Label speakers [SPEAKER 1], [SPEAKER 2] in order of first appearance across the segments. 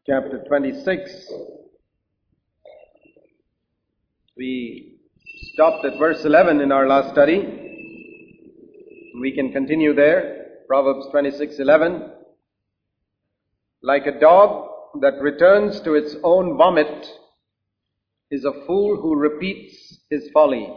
[SPEAKER 1] chapter 26. We stopped at verse 11 in our last study. We can continue there. Proverbs 26:11. Like a dog that returns to its own vomit is a fool who repeats his folly.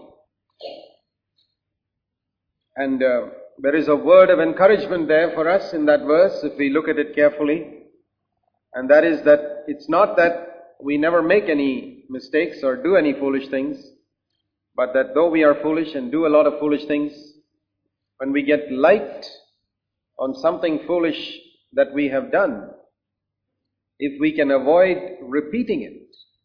[SPEAKER 1] And there is a word of encouragement there for us in that verse if we look at it carefully. And that is that it's not that we never make any mistakes or do any foolish things, but that though we are foolish and do a lot of foolish things, when we get light on something foolish that we have done, if we can avoid repeating it,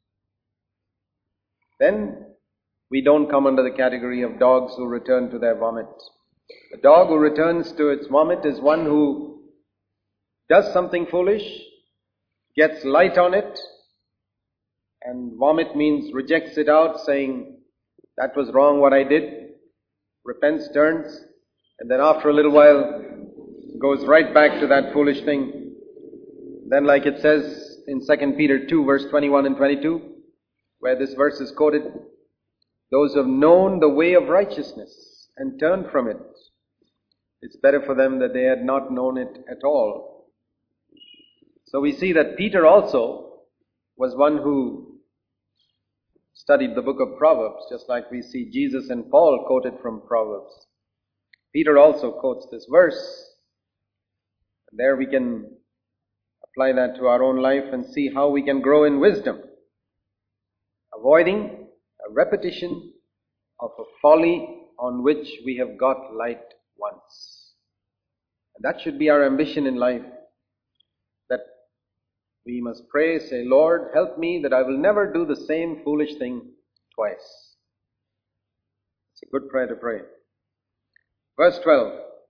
[SPEAKER 1] then we don't come under the category of dogs who return to their vomit. A dog who returns to its vomit is one who does something foolish, gets light on it, and vomit means rejects it out, saying, that was wrong what I did, repents, turns, and then after a little while goes right back to that foolish thing. Then like it says in 2 Peter 2 verse 21 and 22, where this verse is quoted, those who have known the way of righteousness and turned from it, it's better for them that they had not known it at all. So we see that Peter also was one who studied the book of Proverbs, just like we see Jesus and Paul quoted from Proverbs. Peter also quotes this verse. And there we can apply that to our own life and see how we can grow in wisdom, avoiding a repetition of a folly on which we have got light once. And that should be our ambition in life. That we must pray, say, Lord, help me that I will never do the same foolish thing twice. It's a good prayer to pray. Verse 12.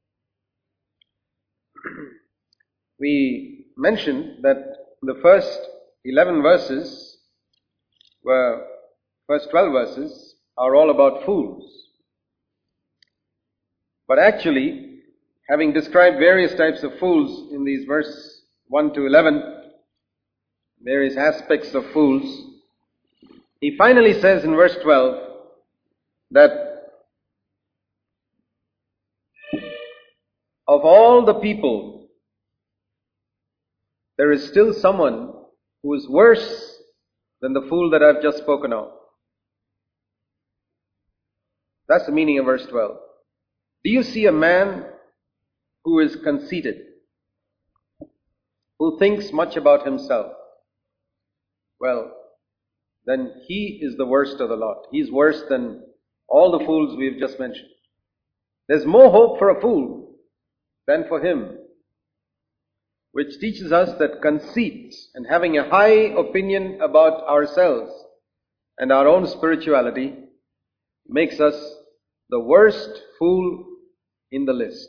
[SPEAKER 1] We mentioned that the first 11 verses first 12 verses are all about fools. But actually, having described various types of fools in these verses 1 to 11, various aspects of fools, he finally says in verse 12 that of all the people, there is still someone who is worse than the fool that I've just spoken of. That's the meaning of verse 12. Do you see a man who is conceited, who thinks much about himself? Well, then he is the worst of the lot. He's worse than all the fools we've just mentioned. There's more hope for a fool than for him, which teaches us that conceit and having a high opinion about ourselves and our own spirituality makes us the worst fool in the list.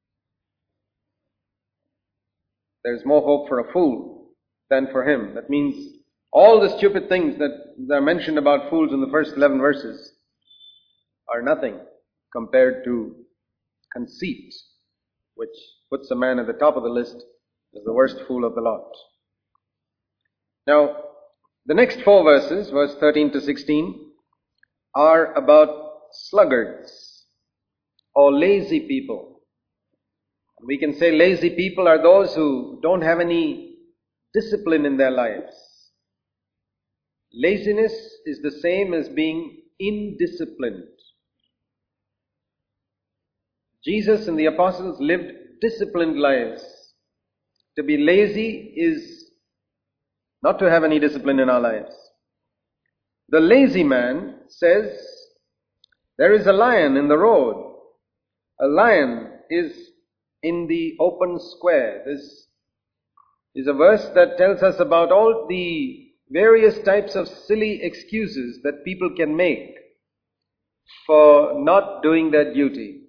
[SPEAKER 1] There's more hope for a fool than for him. That means all the stupid things that are mentioned about fools in the first 11 verses are nothing compared to conceit, which puts a man at the top of the list as the worst fool of the lot. Now, the next 4 verses, verse 13 to 16, are about sluggards or lazy people. We can say lazy people are those who don't have any discipline in their lives. Laziness is the same as being indisciplined. Jesus and the apostles lived disciplined lives. To be lazy is not to have any discipline in our lives. The lazy man says, there is a lion in the road. A lion is in the open square. This is a verse that tells us about all the various types of silly excuses that people can make for not doing their duty.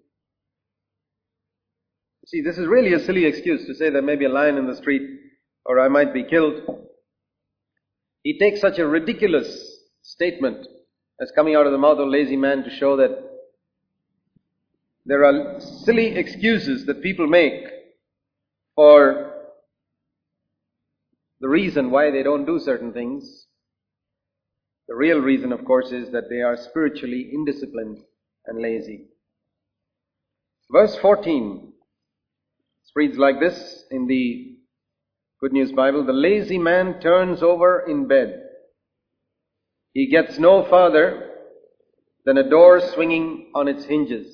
[SPEAKER 1] See, this is really a silly excuse to say there may be a lion in the street or I might be killed. He takes such a ridiculous statement as coming out of the mouth of a lazy man to show that there are silly excuses that people make for the reason why they don't do certain things. The real reason, of course, is that they are spiritually indisciplined and lazy. Verse 14 reads like this in the Good News Bible: "The lazy man turns over in bed. He gets no farther than a door swinging on its hinges."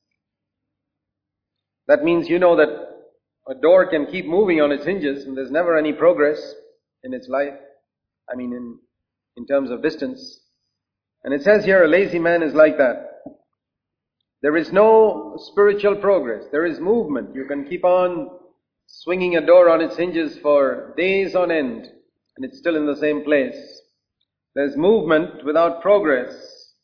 [SPEAKER 1] That means you know that a door can keep moving on its hinges and there's never any progress in its life. I mean in terms of distance. And it says here a lazy man is like that. There is no spiritual progress. There is movement. You can keep on swinging a door on its hinges for days on end and it's still in the same place. There's movement without progress.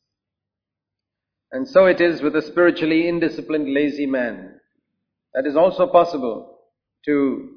[SPEAKER 1] And so it is with a spiritually indisciplined, lazy man. That is also possible, to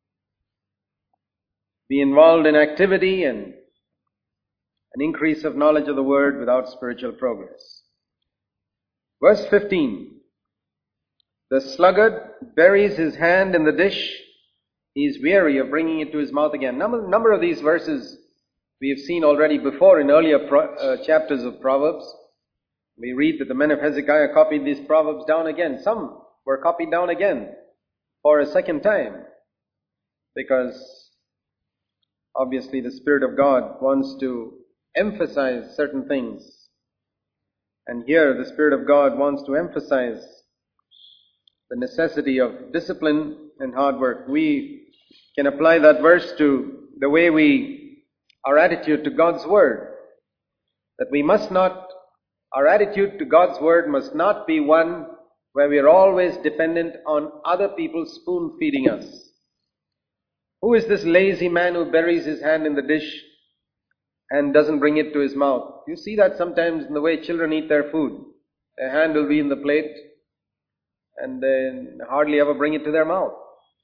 [SPEAKER 1] be involved in activity and an increase of knowledge of the Word without spiritual progress. Verse 15. "The sluggard buries his hand in the dish. He is weary of bringing it to his mouth again." Number of these verses we have seen already before in earlier chapters of Proverbs. We read that the men of Hezekiah copied these Proverbs down again. Some were copied down again for a second time, because obviously the Spirit of God wants to emphasize certain things. And here the Spirit of God wants to emphasize the necessity of discipline and hard work. We can apply that verse to the way our attitude to God's Word. That we must not, our attitude to God's Word must not be one where we are always dependent on other people spoon feeding us. Who is this lazy man who buries his hand in the dish and doesn't bring it to his mouth? You see that sometimes in the way children eat their food. Their hand will be in the plate and they hardly ever bring it to their mouth.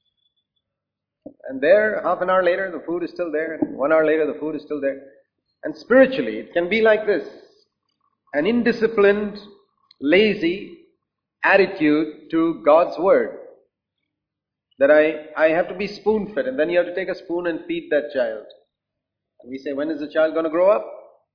[SPEAKER 1] And there, half an hour later, the food is still there, and 1 hour later, the food is still there. And spiritually, it can be like this. An indisciplined, lazy attitude to God's Word. That I have to be spoon-fed, and then you have to take a spoon and feed that child. And we say, when is the child going to grow up?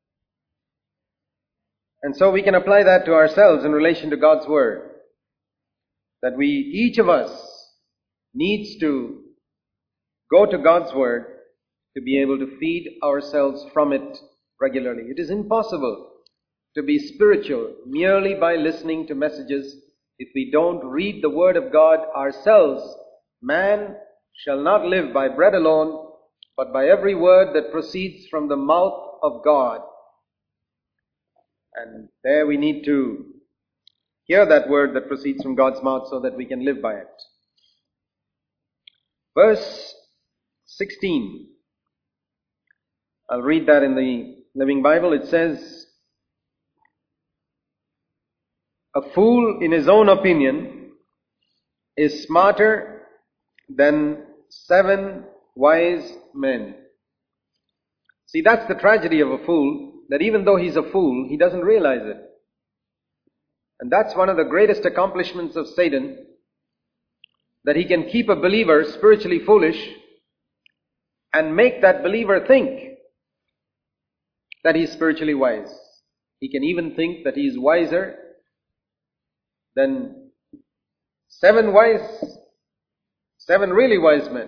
[SPEAKER 1] And so we can apply that to ourselves in relation to God's Word. That we, each of us, needs to go to God's Word to be able to feed ourselves from it regularly. It is impossible to be spiritual merely by listening to messages if we don't read the Word of God ourselves. Man shall not live by bread alone, but by every word that proceeds from the mouth of God. And there we need to hear that word that proceeds from God's mouth so that we can live by it. Verse 16. I'll read that in the Living Bible. It says, "A fool in his own opinion is smarter than 7 wise men." See, that's the tragedy of a fool, that even though he's a fool, he doesn't realize it. And that's one of the greatest accomplishments of Satan, that he can keep a believer spiritually foolish and make that believer think that he's spiritually wise. He can even think that he's wiser than 7 really wise men.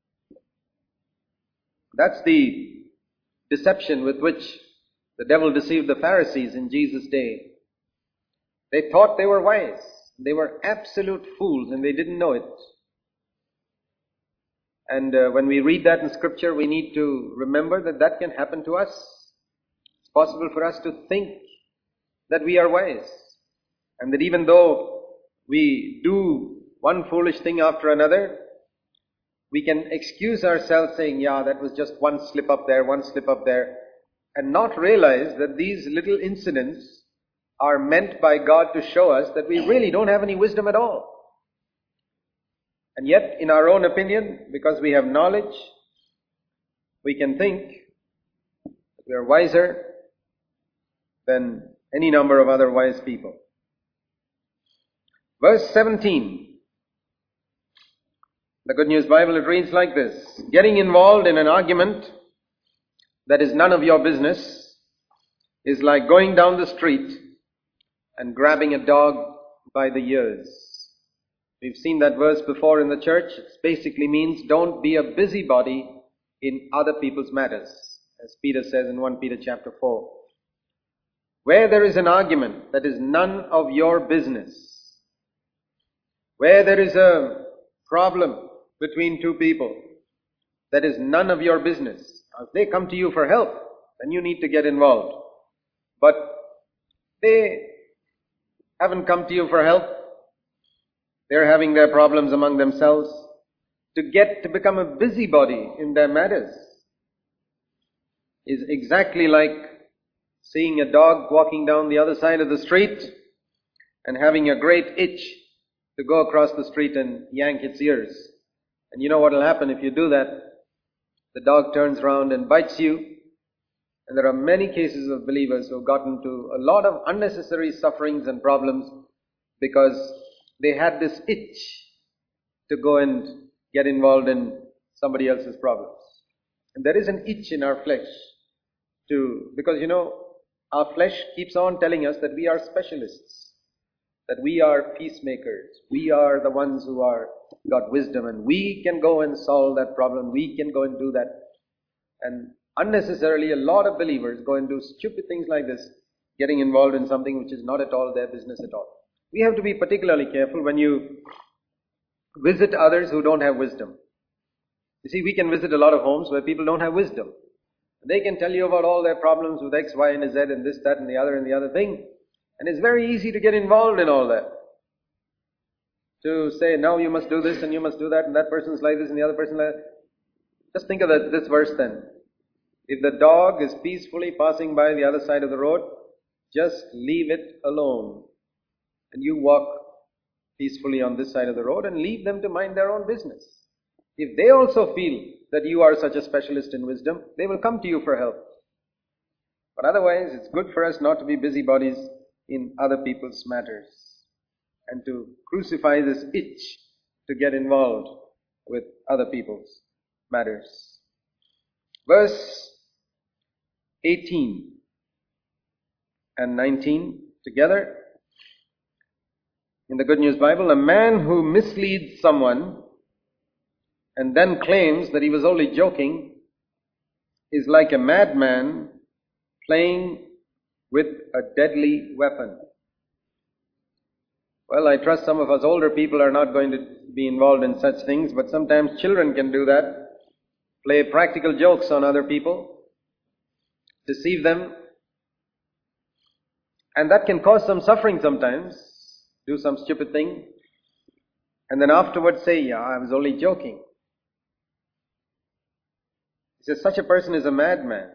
[SPEAKER 1] That's the deception with which the devil deceived the Pharisees in Jesus' day. They thought they were wise. They were absolute fools and they didn't know it. And when we read that in Scripture, we need to remember that that can happen to us. It's possible for us to think that we are wise. And that even though we do one foolish thing after another, we can excuse ourselves saying, yeah, that was just one slip up there, and not realize that these little incidents are meant by God to show us that we really don't have any wisdom at all. And yet, in our own opinion, because we have knowledge, we can think that we are wiser than any number of other wise people. Verse 17. The Good News Bible, it reads like this: getting involved in an argument that is none of your business is like going down the street and grabbing a dog by the ears. We've seen that verse before in the church. It basically means don't be a busybody in other people's matters, as Peter says in 1 Peter chapter 4. Where there is an argument that is none of your business, where there is a problem between two people that is none of your business, if they come to you for help, then you need to get involved. But they haven't come to you for help. They're having their problems among themselves. To become a busybody in their matters is exactly like seeing a dog walking down the other side of the street and having a great itch to go across the street and yank its ears. And you know what will happen if you do that? The dog turns around and bites you. And there are many cases of believers who have gotten into a lot of unnecessary sufferings and problems because they had this itch to go and get involved in somebody else's problems. And there is an itch in our flesh because our flesh keeps on telling us that we are specialists, that we are peacemakers, we are the ones who are got wisdom, and we can go and solve that problem, we can go and do that. And unnecessarily a lot of believers go and do stupid things like this, getting involved in something which is not at all their business at all. We have to be particularly careful when you visit others who don't have wisdom. You see, we can visit a lot of homes where people don't have wisdom. They can tell you about all their problems with X, Y, and Z, and this, that, and the other thing. And it's very easy to get involved in all that. To say, now you must do this, and you must do that, and that person's like this, and the other person like that. Just think of this verse then. If the dog is peacefully passing by the other side of the road, just leave it alone. And you walk peacefully on this side of the road and leave them to mind their own business. If they also feel that you are such a specialist in wisdom, they will come to you for help. But otherwise, it's good for us not to be busybodies in other people's matters and to crucify this itch to get involved with other people's matters. Verse 18 and 19 together. In the Good News Bible, a man who misleads someone and then claims that he was only joking is like a madman playing with a deadly weapon. Well, I trust some of us older people are not going to be involved in such things, but sometimes children can do that. Play practical jokes on other people, deceive them, and that can cause some suffering sometimes. Do some stupid thing, and then afterwards say, yeah, I was only joking. He says, such a person is a madman.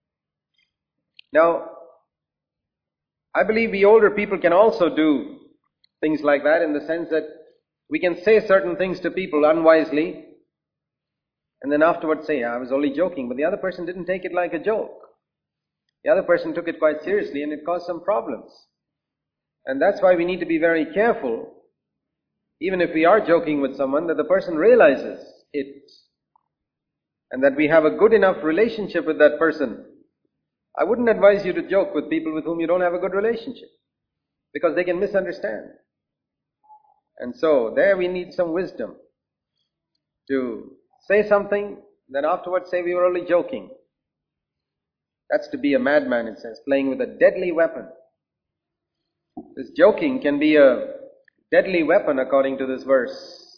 [SPEAKER 1] Now, I believe we older people can also do things like that in the sense that we can say certain things to people unwisely, and then afterwards say, yeah, I was only joking, but the other person didn't take it like a joke. The other person took it quite seriously, and it caused some problems. And that's why we need to be very careful, even if we are joking with someone, that the person realizes it, and that we have a good enough relationship with that person. I wouldn't advise you to joke with people with whom you don't have a good relationship, because they can misunderstand. And so, there we need some wisdom to say something, then afterwards say we were only joking. That's to be a madman, it says, playing with a deadly weapon. This joking can be a deadly weapon according to this verse.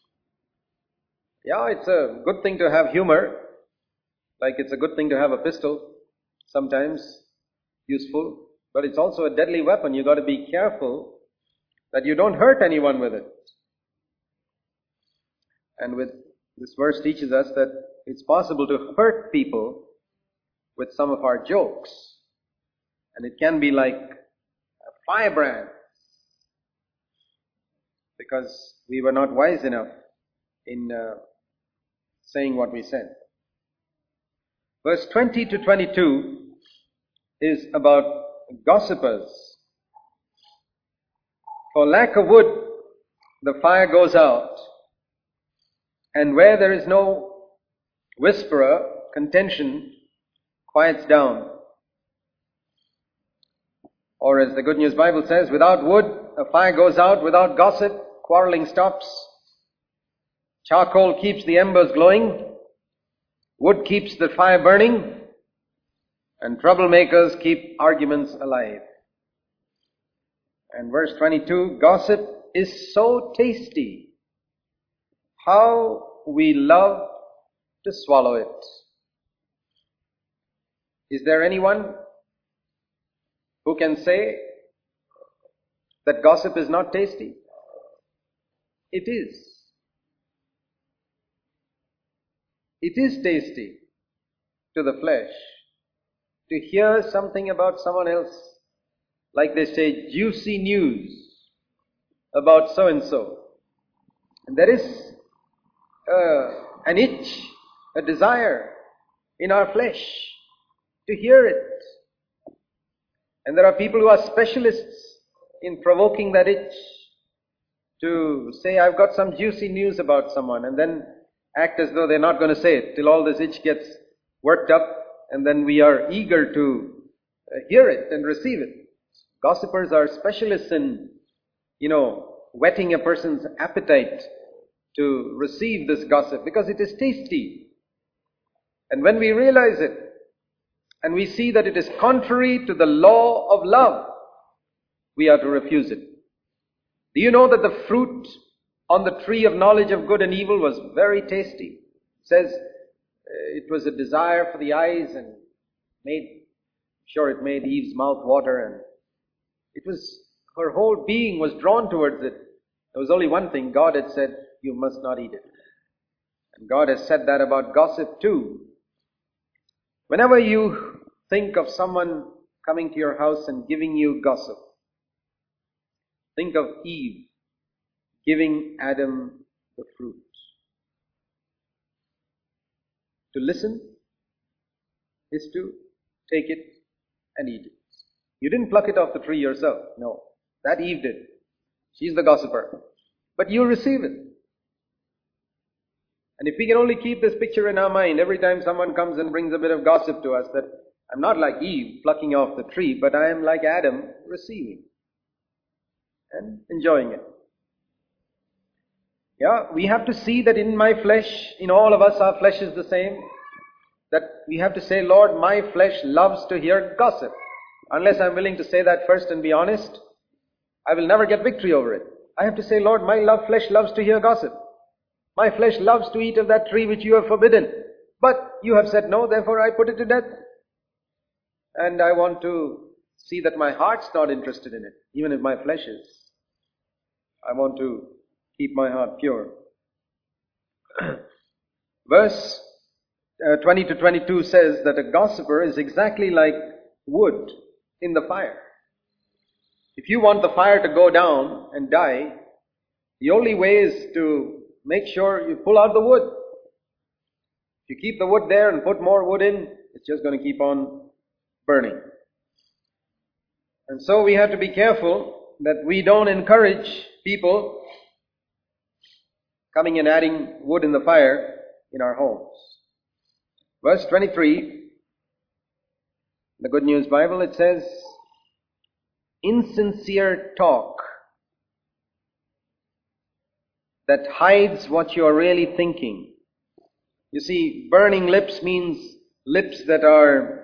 [SPEAKER 1] Yeah, it's a good thing to have humor, like it's a good thing to have a pistol, sometimes useful, but it's also a deadly weapon. You've got to be careful that you don't hurt anyone with it. And with this verse teaches us that it's possible to hurt people with some of our jokes, and it can be like a firebrand because we were not wise enough in saying what we said. Verse 20 to 22 is about gossipers. For lack of wood, the fire goes out. And where there is no whisperer, contention quiets down. Or as the Good News Bible says, without wood, a fire goes out. Without gossip, quarreling stops. Charcoal keeps the embers glowing. Wood keeps the fire burning. And troublemakers keep arguments alive. And verse 22, gossip is so tasty. How we love to swallow it. Is there anyone who can say that gossip is not tasty? It is. It is tasty to the flesh to hear something about someone else, like they say, juicy news about so-and-so. And there is an itch, a desire in our flesh to hear it. And there are people who are specialists in provoking that itch to say, I've got some juicy news about someone, and then act as though they're not going to say it till all this itch gets worked up, and then we are eager to hear it and receive it. Gossipers are specialists in, whetting a person's appetite to receive this gossip because it is tasty. And when we realize it, and we see that it is contrary to the law of love, we are to refuse it. Do you know that the fruit on the tree of knowledge of good and evil was very tasty? It says it was a desire for the eyes, and it made Eve's mouth water, and her whole being was drawn towards it. There was only one thing. God had said, you must not eat it. And God has said that about gossip too. Whenever you think of someone coming to your house and giving you gossip, think of Eve giving Adam the fruit. To listen is to take it and eat it. You didn't pluck it off the tree yourself. No, that Eve did. She's the gossiper. But you receive it. And if we can only keep this picture in our mind every time someone comes and brings a bit of gossip to us, that I'm not like Eve plucking off the tree, but I am like Adam receiving and enjoying it. Yeah, we have to see that in my flesh, in all of us, our flesh is the same. That we have to say, Lord, my flesh loves to hear gossip. Unless I'm willing to say that first and be honest, I will never get victory over it. I have to say, Lord, my flesh loves to hear gossip. My flesh loves to eat of that tree which you have forbidden. But you have said no, therefore I put it to death. And I want to see that my heart's not interested in it, even if my flesh is. I want to keep my heart pure. Verse 20 to 22 says that a gossiper is exactly like wood in the fire. If you want the fire to go down and die, the only way is to make sure you pull out the wood. If you keep the wood there and put more wood in, it's just going to keep on burning. And so we have to be careful that we don't encourage people coming and adding wood in the fire in our homes. Verse 23, the Good News Bible, it says, insincere talk that hides what you are really thinking. You see, burning lips means lips that are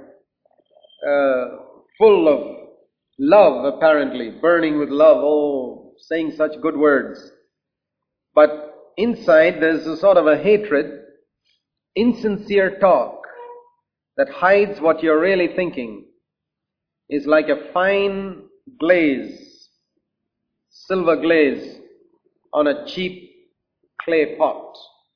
[SPEAKER 1] full of love, apparently, burning with love, saying such good words. But inside there's a sort of a hatred, insincere talk that hides what you're really thinking is like a fine glaze, silver glaze on a cheap clay pot.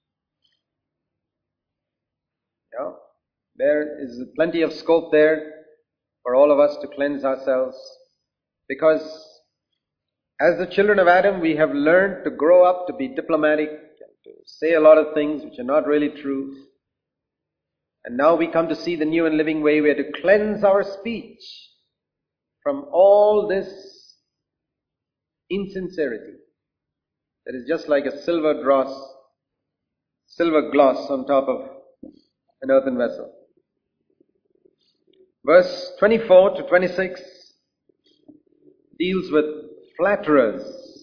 [SPEAKER 1] Yeah? There is plenty of scope there for all of us to cleanse ourselves, because as the children of Adam, we have learned to grow up to be diplomatic and to say a lot of things which are not really true. And now we come to see the new and living way. We are to cleanse our speech from all this insincerity that is just like a silver dross silver gloss on top of an earthen vessel. Verse 24 to 26 deals with flatterers.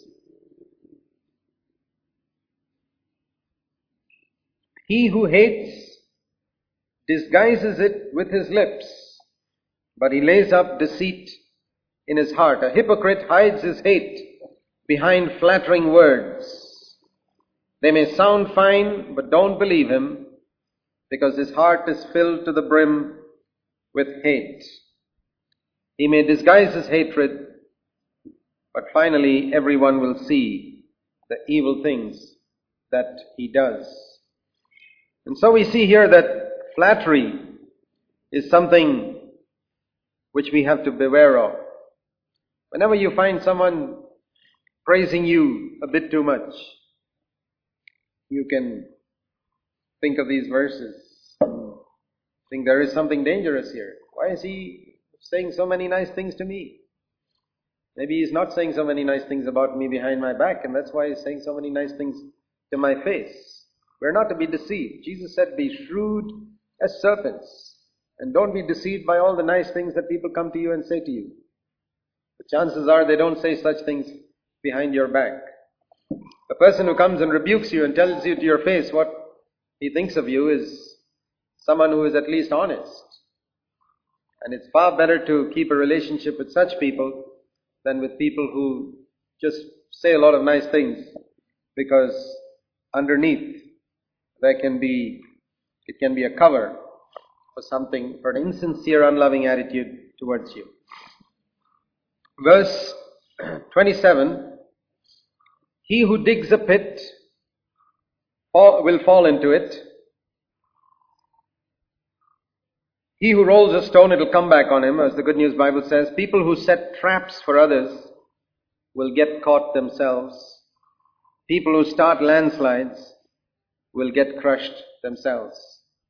[SPEAKER 1] He who hates disguises it with his lips, but he lays up deceit in his heart. A hypocrite hides his hate behind flattering words. They may sound fine, but don't believe him, because his heart is filled to the brim with hate. He may disguise his hatred, but finally everyone will see the evil things that he does. And so we see here that flattery is something which we have to beware of. Whenever you find someone praising you a bit too much, you can think of these verses. Think there is something dangerous here. Why is he saying so many nice things to me? Maybe he's not saying so many nice things about me behind my back, and that's why he's saying so many nice things to my face. We're not to be deceived. Jesus said, be shrewd as serpents, and don't be deceived by all the nice things that people come to you and say to you. The chances are they don't say such things behind your back. A person who comes and rebukes you and tells you to your face what he thinks of you is someone who is at least honest. And it's far better to keep a relationship with such people than with people who just say a lot of nice things, because underneath it can be a cover for something, for an insincere, unloving attitude towards you. Verse 27, he who digs a pit will fall into it. He who rolls a stone, it'll come back on him, as the Good News Bible says. People who set traps for others will get caught themselves. People who start landslides will get crushed themselves.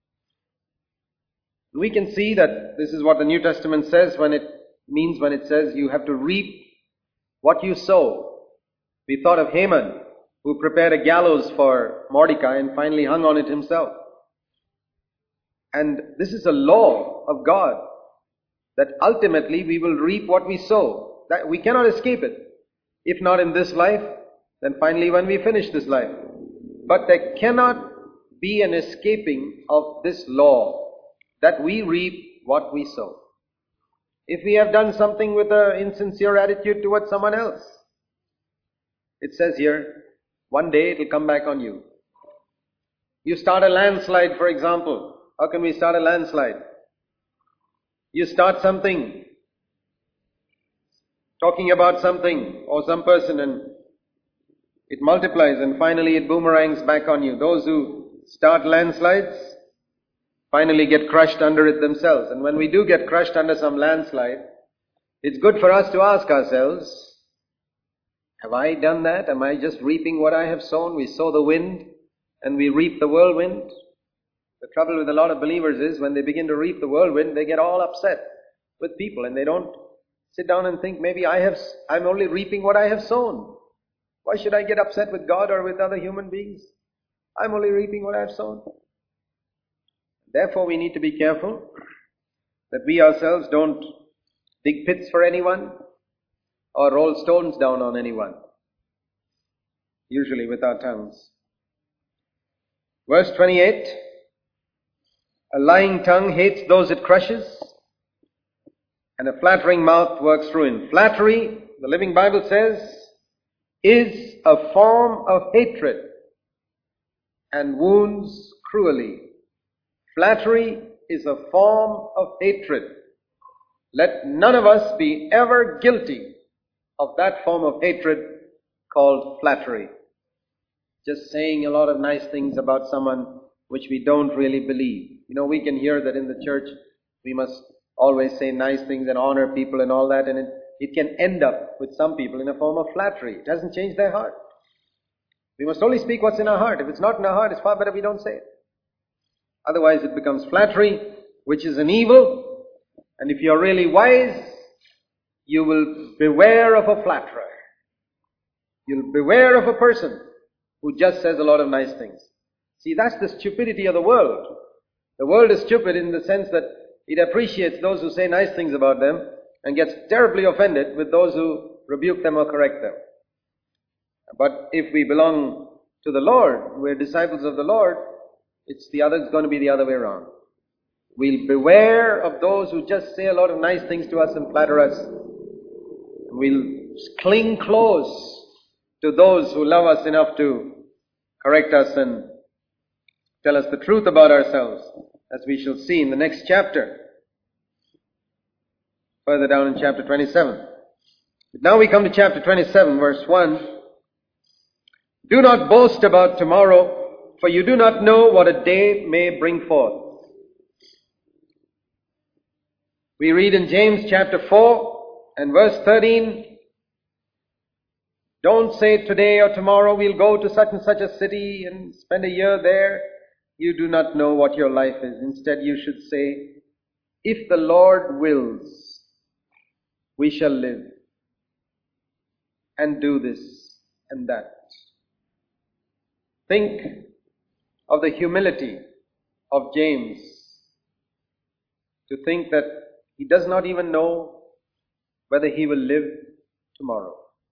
[SPEAKER 1] We can see that this is what the New Testament says when it says you have to reap what you sow. We thought of Haman, who prepared a gallows for Mordecai and finally hung on it himself. And this is a law of God, that ultimately we will reap what we sow. That we cannot escape it. If not in this life, then finally when we finish this life. But there cannot be an escaping of this law, that we reap what we sow. If we have done something with an insincere attitude towards someone else, it says here, one day it will come back on you. You start a landslide, for example. How can we start a landslide? You start something, talking about something or some person, and it multiplies and finally it boomerangs back on you. Those who start landslides finally get crushed under it themselves. And when we do get crushed under some landslide, it's good for us to ask ourselves, have I done that? Am I just reaping what I have sown? We sow the wind and we reap the whirlwind. The trouble with a lot of believers is when they begin to reap the whirlwind, they get all upset with people and they don't sit down and think, maybe I'm only reaping what I have sown. Why should I get upset with God or with other human beings? I'm only reaping what I have sown. Therefore, we need to be careful that we ourselves don't dig pits for anyone or roll stones down on anyone, usually with our tongues. Verse 28, a lying tongue hates those it crushes, and a flattering mouth works ruin. Flattery, the Living Bible says, is a form of hatred and wounds cruelly. Flattery is a form of hatred. Let none of us be ever guilty of that form of hatred called flattery. Just saying a lot of nice things about someone which we don't really believe. You know, we can hear that in the church we must always say nice things and honor people and all that, and it can end up with some people in a form of flattery. It doesn't change their heart. We must only speak what's in our heart. If it's not in our heart, it's far better we don't say it. Otherwise it becomes flattery, which is an evil. And if you're really wise, you will beware of a flatterer. You'll beware of a person who just says a lot of nice things. See, that's the stupidity of the world. The world is stupid in the sense that it appreciates those who say nice things about them and gets terribly offended with those who rebuke them or correct them. But if we belong to the Lord, we're disciples of the Lord, it's going to be the other way around. We'll beware of those who just say a lot of nice things to us and flatter us. We'll cling close to those who love us enough to correct us and tell us the truth about ourselves, as we shall see in the next chapter, further down in chapter 27. Now we come to chapter 27, verse 1. Do not boast about tomorrow, for you do not know what a day may bring forth. We read in James chapter 4 and verse 13, don't say today or tomorrow we'll go to such and such a city and spend a year there. You do not know what your life is. Instead you should say, if the Lord wills, we shall live and do this and that. Think of the humility of James to think that he does not even know whether he will live tomorrow.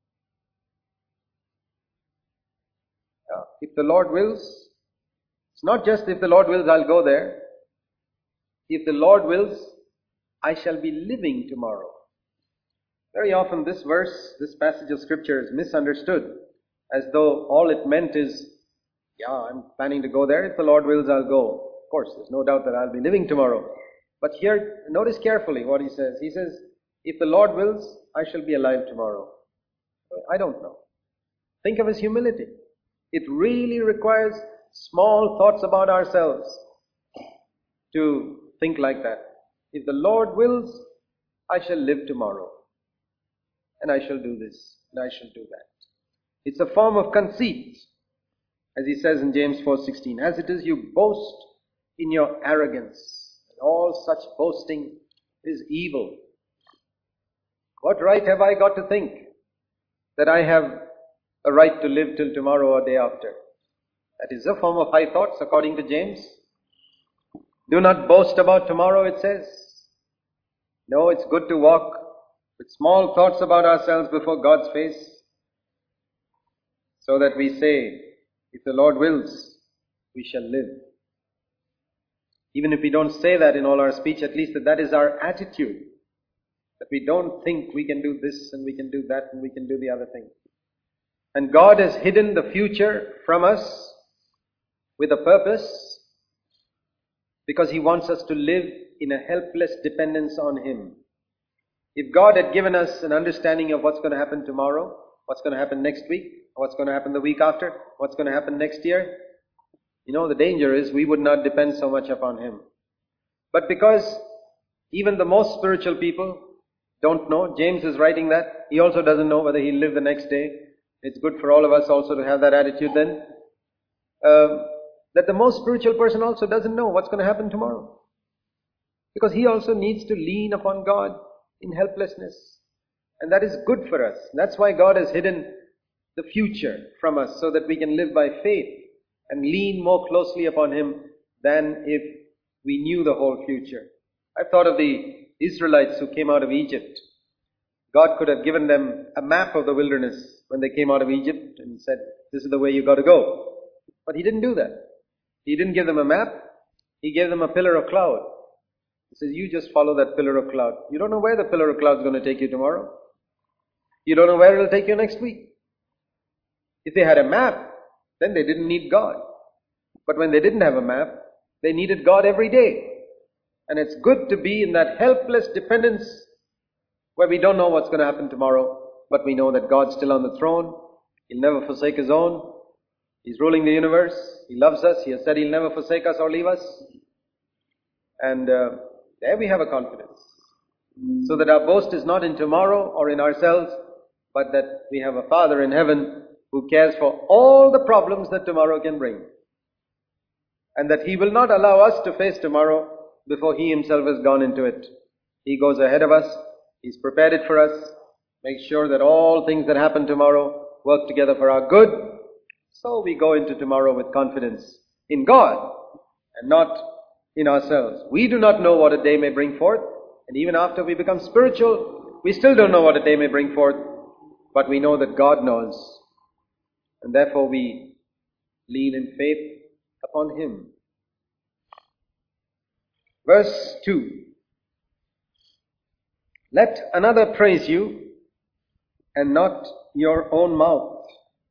[SPEAKER 1] If the Lord wills, it's not just if the Lord wills, I'll go there. If the Lord wills, I shall be living tomorrow. Very often this passage of scripture is misunderstood, as though all it meant is, I'm planning to go there. If the Lord wills, I'll go. Of course, there's no doubt that I'll be living tomorrow. But here, notice carefully what he says. He says, if the Lord wills, I shall be alive tomorrow. I don't know. Think of his humility. It really requires small thoughts about ourselves to think like that. If the Lord wills, I shall live tomorrow. And I shall do this, and I shall do that. It's a form of conceit, as he says in James 4:16. As it is, you boast in your arrogance. All such boasting is evil. What right have I got to think that I have a right to live till tomorrow or day after? That is a form of high thoughts, according to James. Do not boast about tomorrow, it says. No, it's good to walk with small thoughts about ourselves before God's face, so that we say, if the Lord wills, we shall live. Even if we don't say that in all our speech, at least that is our attitude. That we don't think we can do this and we can do that and we can do the other thing. And God has hidden the future from us with a purpose, because He wants us to live in a helpless dependence on Him. If God had given us an understanding of what's going to happen tomorrow, what's going to happen next week, what's going to happen the week after, what's going to happen next year, the danger is we would not depend so much upon Him. But because even the most spiritual people don't know, James is writing that, he also doesn't know whether he'll live the next day. It's good for all of us also to have that attitude then. That the most spiritual person also doesn't know what's going to happen tomorrow. Because he also needs to lean upon God in helplessness. And that is good for us. That's why God has hidden the future from us, so that we can live by faith and lean more closely upon Him than if we knew the whole future. I've thought of the Israelites who came out of Egypt. God could have given them a map of the wilderness when they came out of Egypt and said, this is the way you got to go. But He didn't do that. He didn't give them a map. He gave them a pillar of cloud. He says, you just follow that pillar of cloud. You don't know where the pillar of cloud is going to take you tomorrow. You don't know where it will take you next week. If they had a map, then they didn't need God. But when they didn't have a map, they needed God every day. And it's good to be in that helpless dependence where we don't know what's going to happen tomorrow, but we know that God's still on the throne. He'll never forsake His own. He's ruling the universe. He loves us. He has said He'll never forsake us or leave us. And there we have a confidence. So that our boast is not in tomorrow or in ourselves, but that we have a Father in heaven who cares for all the problems that tomorrow can bring. And that He will not allow us to face tomorrow before He Himself has gone into it. He goes ahead of us. He's prepared it for us. Makes sure that all things that happen tomorrow work together for our good. So we go into tomorrow with confidence in God and not in ourselves. We do not know what a day may bring forth, and even after we become spiritual, we still don't know what a day may bring forth, but we know that God knows, and therefore we lean in faith upon Him. Verse 2. Let another praise you, and not your own mouth.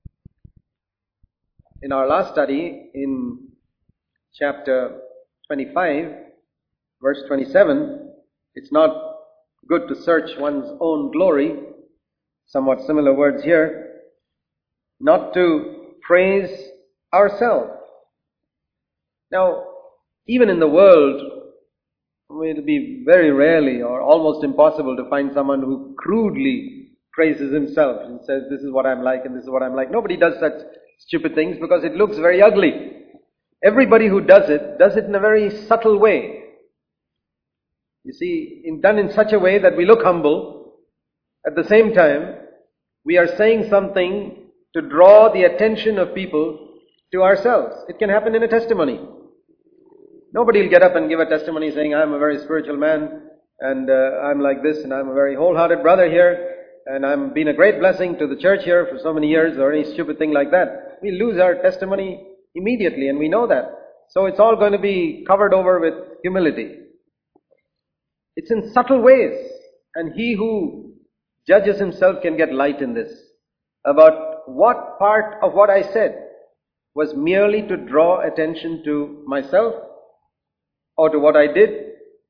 [SPEAKER 1] In our last study, in chapter 25, verse 27, it's not good to search one's own glory. Somewhat similar words here. Not to praise ourselves. Now, even in the world, it will be very rarely or almost impossible to find someone who crudely praises himself and says, this is what I'm like and this is what I'm like. Nobody does such stupid things because it looks very ugly. Everybody who does it in a very subtle way. You see, done in such a way that we look humble. At the same time, we are saying something to draw the attention of people to ourselves. It can happen in a testimony. Nobody will get up and give a testimony saying, I'm a very spiritual man and I'm like this and I'm a very wholehearted brother here and I'm been a great blessing to the church here for so many years, or any stupid thing like that. We lose our testimony immediately, and we know that. So it's all going to be covered over with humility. It's in subtle ways, and he who judges himself can get light in this. About what part of what I said was merely to draw attention to myself, or to what I did,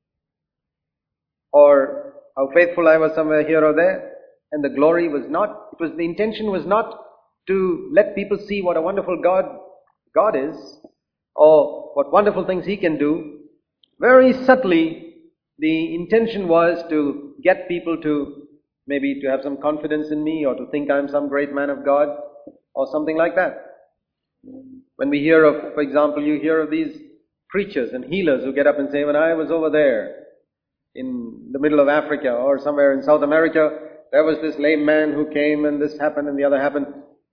[SPEAKER 1] or how faithful I was somewhere here or there, and the glory was not, the intention was not to let people see what a wonderful God is, or what wonderful things He can do. Very subtly, the intention was to get people to maybe to have some confidence in me, or to think I'm some great man of God, or something like that. When we hear of, for example, you hear of these preachers and healers who get up and say, when I was over there in the middle of Africa or somewhere in South America, there was this lame man who came and this happened and the other happened.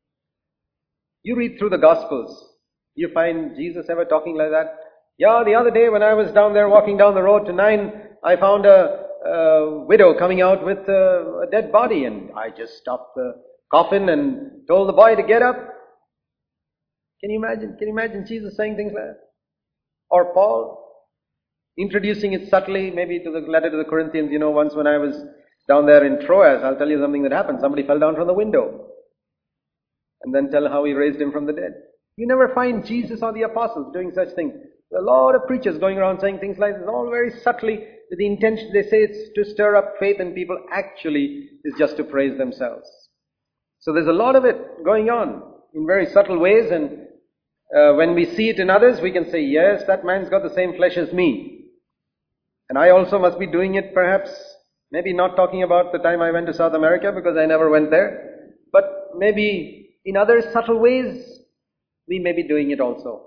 [SPEAKER 1] You read through the Gospels, you find Jesus ever talking like that? Yeah, the other day when I was down there walking down the road to 9, I found a widow coming out with a dead body, and I just stopped the coffin and told the boy to get up. Can you imagine? Can you imagine Jesus saying things like that? Or Paul introducing it subtly, maybe to the letter to the Corinthians. You know, once when I was down there in Troas, I'll tell you something that happened. Somebody fell down from the window. And then tell how He raised him from the dead. You never find Jesus or the apostles doing such things. There are a lot of preachers going around saying things like this, all very subtly, with the intention, they say it's to stir up faith in people. Actually, it's just to praise themselves. So there's a lot of it going on in very subtle ways, and when we see it in others, we can say, yes, that man's got the same flesh as me. And I also must be doing it perhaps, maybe not talking about the time I went to South America, because I never went there, but maybe in other subtle ways, we may be doing it also.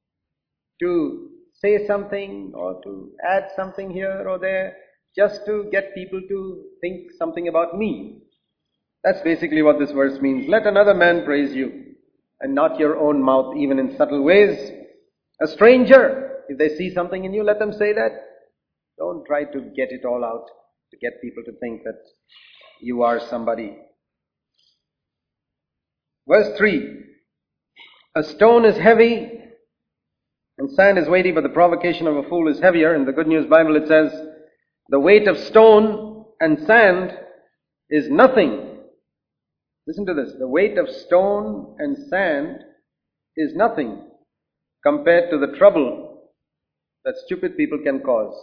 [SPEAKER 1] To say something or to add something here or there, just to get people to think something about me. That's basically what this verse means. Let another man praise you, and not your own mouth, even in subtle ways. A stranger, if they see something in you, let them say that. Don't try to get it all out, to get people to think that you are somebody. Verse 3. A stone is heavy, and sand is weighty, but the provocation of a fool is heavier. In the Good News Bible it says, the weight of stone and sand is nothing. Listen to this. The weight of stone and sand is nothing compared to the trouble that stupid people can cause.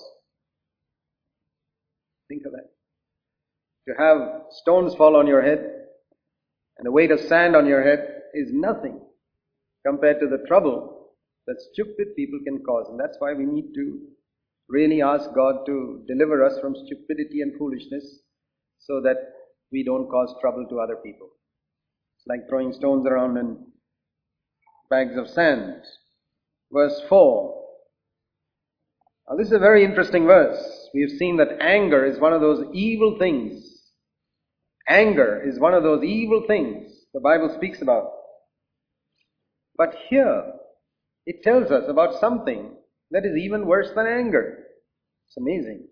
[SPEAKER 1] Think of that. To have stones fall on your head and the weight of sand on your head is nothing compared to the trouble that stupid people can cause. And that's why we need to really ask God to deliver us from stupidity and foolishness, so that we don't cause trouble to other people. It's like throwing stones around and bags of sand. Verse 4. Now this is a very interesting verse. We have seen that anger is one of those evil things. Anger is one of those evil things the Bible speaks about. But here, It tells us about something that is even worse than anger. It's amazing.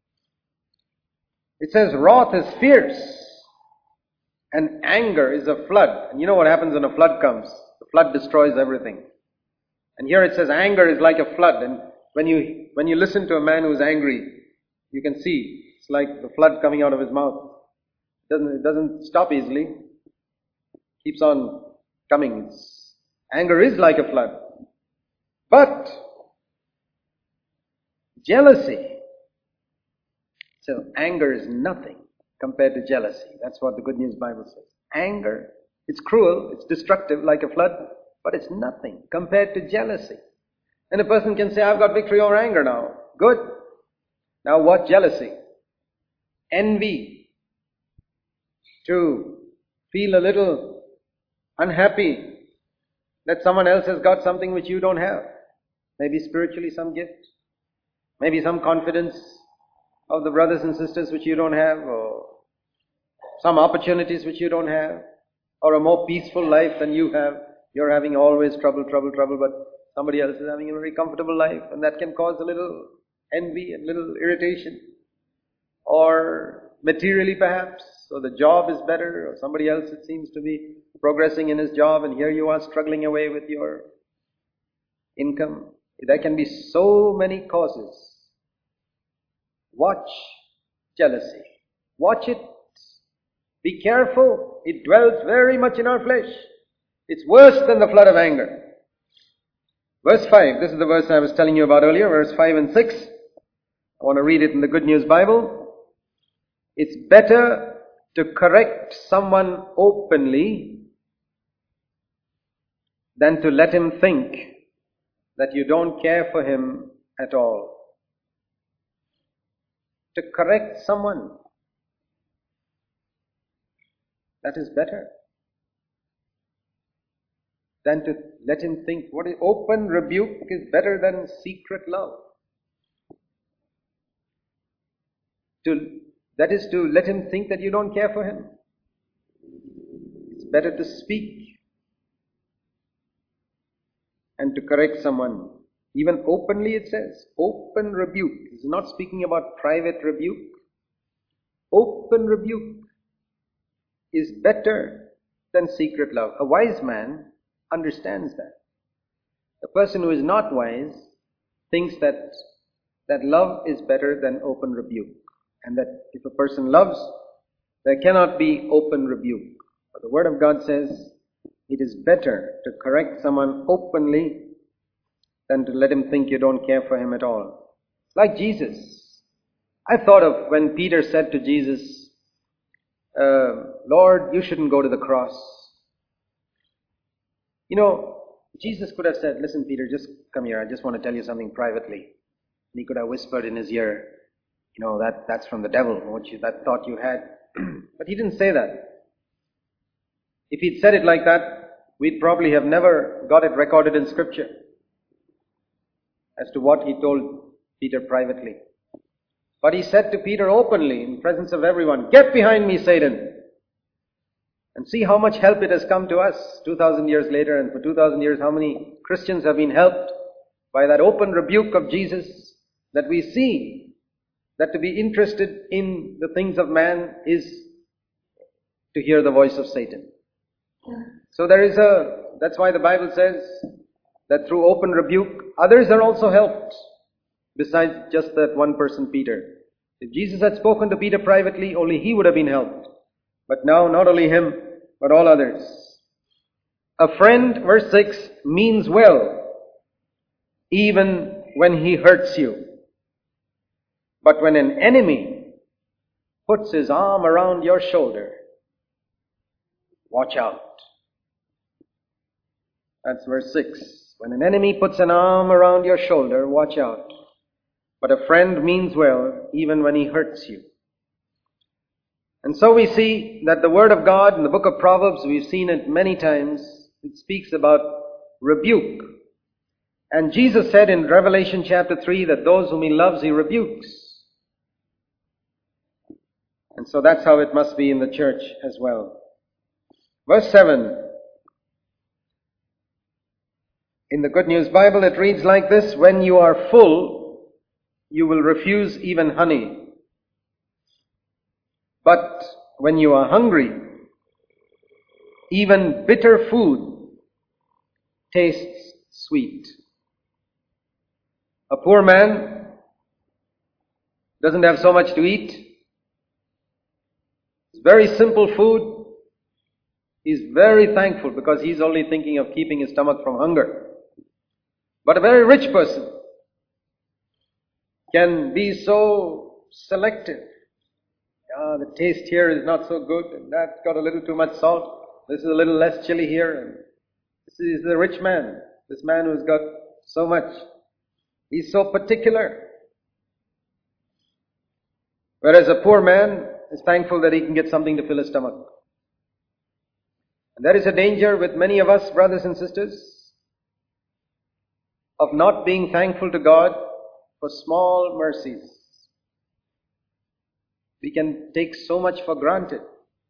[SPEAKER 1] It says wrath is fierce and anger is a flood. And you know what happens when a flood comes? The flood destroys everything. And here it says anger is like a flood. And when you listen to a man who's angry, you can see it's like the flood coming out of his mouth. It doesn't stop easily. Keeps on coming. Anger is like a flood. But jealousy. So anger is nothing compared to jealousy. That's what the Good News Bible says. Anger, it's cruel, it's destructive like a flood, but it's nothing compared to jealousy. And a person can say, I've got victory over anger now. Good. Now what jealousy? Envy. To feel a little unhappy that someone else has got something which you don't have. Maybe spiritually some gift. Maybe some confidence of the brothers and sisters which you don't have, or some opportunities which you don't have, or a more peaceful life than you have. You're having always trouble, but somebody else is having a very comfortable life, and that can cause a little envy and little irritation. Or materially perhaps, or the job is better, or somebody else it seems to be progressing in his job, and here you are struggling away with your income. There can be so many causes. Watch jealousy. Watch it. Be careful. It dwells very much in our flesh. It's worse than the flood of anger. Verse 5, this is the verse I was telling you about earlier, verse 5 and 6. I want to read it in the Good News Bible. It's better to correct someone openly than to let him think that you don't care for him at all. To correct someone, that is better than to let him think. What is open rebuke is better than secret love. That is to let him think that you don't care for him. It's better to speak and to correct someone. Even openly it says, open rebuke. It's not speaking about private rebuke. Open rebuke is better than secret love. A wise man understands that. A person who is not wise thinks that love is better than open rebuke. And that if a person loves, there cannot be open rebuke. But the Word of God says it is better to correct someone openly than to let him think you don't care for him at all. Like Jesus. I thought of when Peter said to Jesus, Lord, you shouldn't go to the cross. You know, Jesus could have said, listen Peter, just come here, I just want to tell you something privately. And he could have whispered in his ear, you know, that's from the devil, that thought you had. But he didn't say that. If he'd said it like that, we'd probably have never got it recorded in Scripture as to what he told Peter privately. But he said to Peter openly, in presence of everyone, get behind me, Satan. And see how much help it has come to us 2,000 years later, and for 2,000 years how many Christians have been helped by that open rebuke of Jesus, that we see that to be interested in the things of man is to hear the voice of Satan. So that's why the Bible says that through open rebuke, others are also helped, besides just that one person, Peter. If Jesus had spoken to Peter privately, only he would have been helped. But now, not only him, but all others. A friend, verse 6, means well, even when he hurts you. But when an enemy puts his arm around your shoulder, watch out. That's verse 6. When an enemy puts an arm around your shoulder, watch out. But a friend means well, even when he hurts you. And so we see that the Word of God in the book of Proverbs, we've seen it many times, it speaks about rebuke. And Jesus said in Revelation chapter 3 that those whom he loves, he rebukes. And so that's how it must be in the church as well. Verse 7. In the Good News Bible, it reads like this: when you are full, you will refuse even honey. But when you are hungry, even bitter food tastes sweet. A poor man doesn't have so much to eat. It's very simple food. He's very thankful because he's only thinking of keeping his stomach from hunger. But a very rich person can be so selective. The taste here is not so good, and that's got a little too much salt. This is a little less chili here. And this is the rich man, this man who's got so much. He's so particular. Whereas a poor man is thankful that he can get something to fill his stomach. And there is a danger with many of us, brothers and sisters, of not being thankful to God for small mercies. We can take so much for granted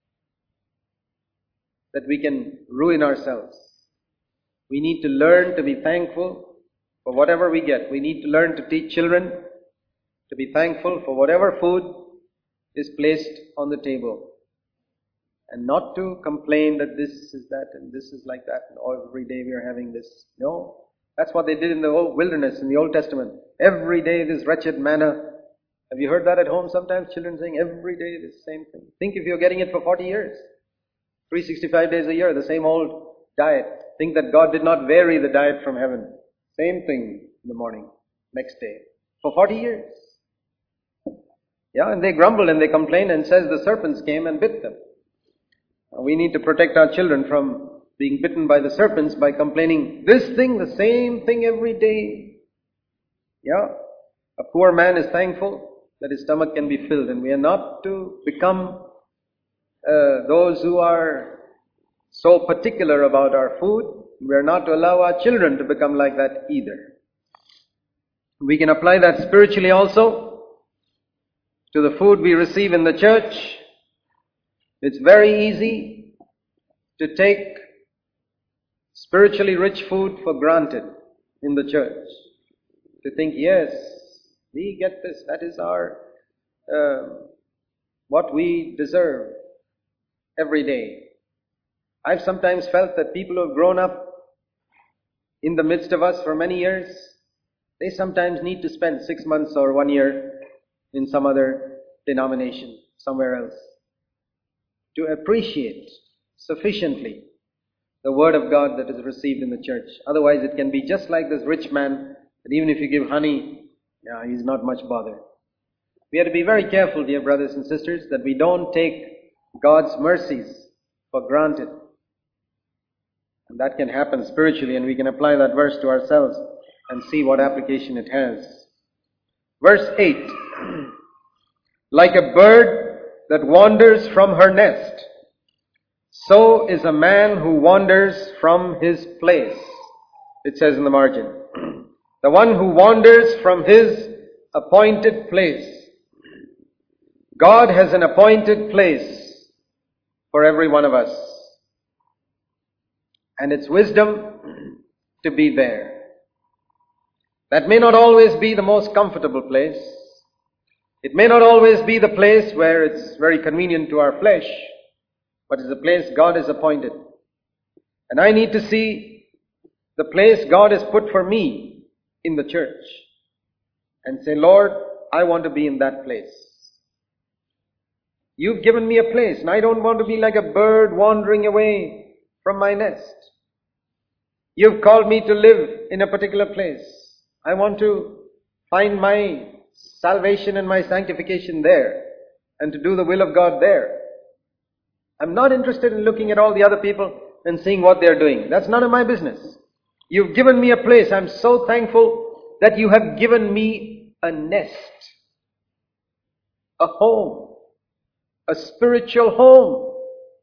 [SPEAKER 1] that we can ruin ourselves. We need to learn to be thankful for whatever we get. We need to learn to teach children to be thankful for whatever food is placed on the table. And not to complain that this is that and this is like that and every day we are having this. No, that's what they did in the old wilderness, in the Old Testament. Every day this wretched manna. Have you heard that at home sometimes? Children saying every day the same thing. Think if you're getting it for 40 years. 365 days a year, the same old diet. Think that God did not vary the diet from heaven. Same thing in the morning, next day. For 40 years. Yeah, and they grumbled and they complained and says the serpents came and bit them. We need to protect our children from being bitten by the serpents by complaining, this thing, the same thing every day. Yeah, a poor man is thankful that his stomach can be filled, and we are not to become those who are so particular about our food. We are not to allow our children to become like that either. We can apply that spiritually also to the food we receive in the church. It's very easy to take spiritually rich food for granted in the church. To think, yes, we get this, that is our, what we deserve every day. I've sometimes felt that people who have grown up in the midst of us for many years, they sometimes need to spend 6 months or 1 year in some other denomination, somewhere else, to appreciate sufficiently the Word of God that is received in the church. Otherwise it can be just like this rich man, that even if you give honey, he's not much bothered. We have to be very careful, dear brothers and sisters, that we don't take God's mercies for granted. And that can happen spiritually, and we can apply that verse to ourselves and see what application it has. Verse 8. Like a bird that wanders from her nest, so is a man who wanders from his place. It says in the margin. The one who wanders from his appointed place. God has an appointed place for every one of us. And it's wisdom to be there. That may not always be the most comfortable place. It may not always be the place where it's very convenient to our flesh, but it's a place God has appointed. And I need to see the place God has put for me in the church and say, Lord, I want to be in that place. You've given me a place, and I don't want to be like a bird wandering away from my nest. You've called me to live in a particular place. I want to find my salvation and my sanctification there, and to do the will of God there. I'm not interested in looking at all the other people and seeing what they're doing. That's none of my business. You've given me a place. I'm so thankful that you have given me a nest, a home, a spiritual home.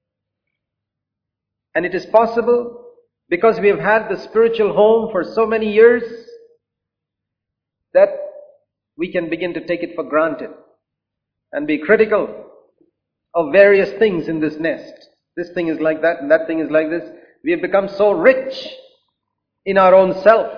[SPEAKER 1] And it is possible, because we have had the spiritual home for so many years, that we can begin to take it for granted and be critical of various things in this nest. This thing is like that and that thing is like this. We have become so rich in our own self,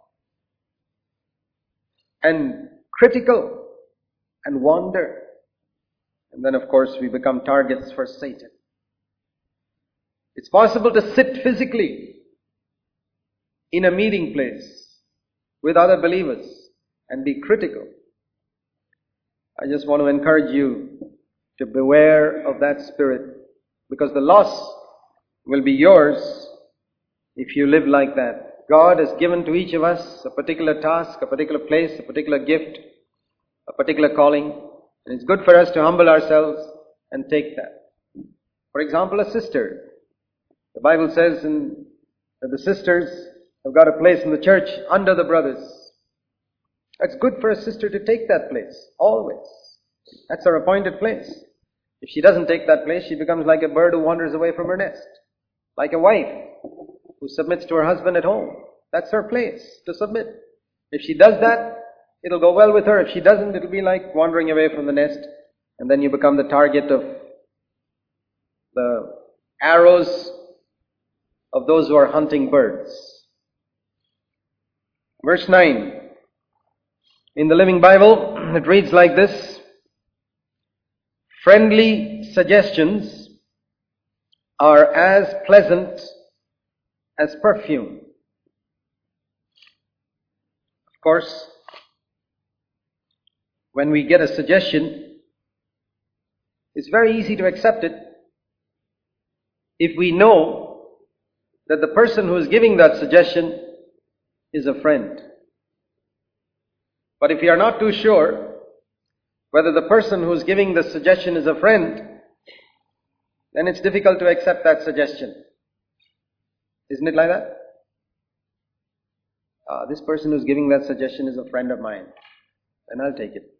[SPEAKER 1] and critical, and wander. And then, of course, we become targets for Satan. It's possible to sit physically in a meeting place with other believers and be critical. I just want to encourage you to beware of that spirit, because the loss will be yours if you live like that. God has given to each of us a particular task, a particular place, a particular gift, a particular calling, and it's good for us to humble ourselves and take that. For example, a sister. The Bible says that the sisters have got a place in the church under the brothers. It's good for a sister to take that place, always. That's her appointed place. If she doesn't take that place, she becomes like a bird who wanders away from her nest. Like a wife who submits to her husband at home. That's her place to submit. If she does that, it'll go well with her. If she doesn't, it'll be like wandering away from the nest. And then you become the target of the arrows of those who are hunting birds. Verse 9. In the Living Bible, it reads like this: friendly suggestions are as pleasant as perfume. Of course, when we get a suggestion, it's very easy to accept it if we know that the person who is giving that suggestion is a friend. But if we are not too sure whether the person who is giving the suggestion is a friend, then it's difficult to accept that suggestion. Isn't it like that? This person who's giving that suggestion is a friend of mine, then I'll take it.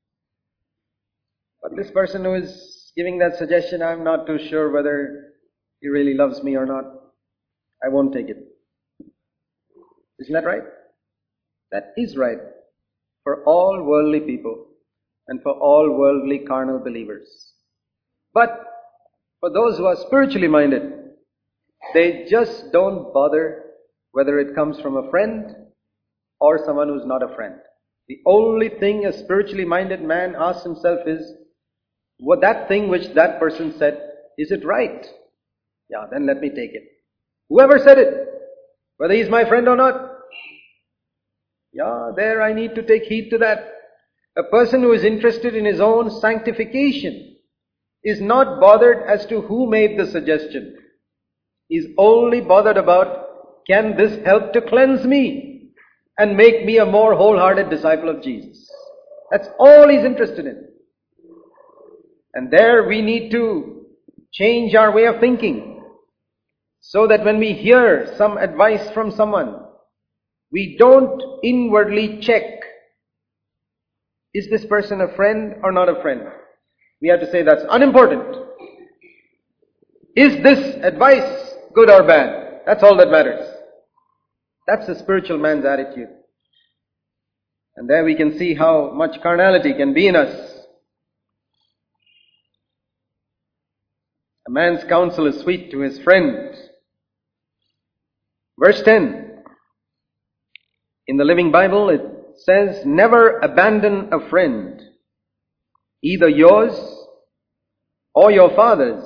[SPEAKER 1] But this person who is giving that suggestion, I'm not too sure whether he really loves me or not. I won't take it. Isn't that right? That is right for all worldly people and for all worldly carnal believers. But for those who are spiritually minded, they just don't bother whether it comes from a friend or someone who's not a friend. The only thing a spiritually minded man asks himself is, what that thing which that person said, is it right? Yeah, then let me take it. Whoever said it, whether he's my friend or not, yeah, there I need to take heed to that. A person who is interested in his own sanctification is not bothered as to who made the suggestion. He's only bothered about, can this help to cleanse me and make me a more wholehearted disciple of Jesus? That's all he's interested in. And there we need to change our way of thinking, so that when we hear some advice from someone, we don't inwardly check, is this person a friend or not a friend? We have to say that's unimportant. Is this advice good or bad? That's all that matters. That's the spiritual man's attitude. And there we can see how much carnality can be in us. A man's counsel is sweet to his friend. Verse 10. In the Living Bible it says, never abandon a friend, either yours or your father's.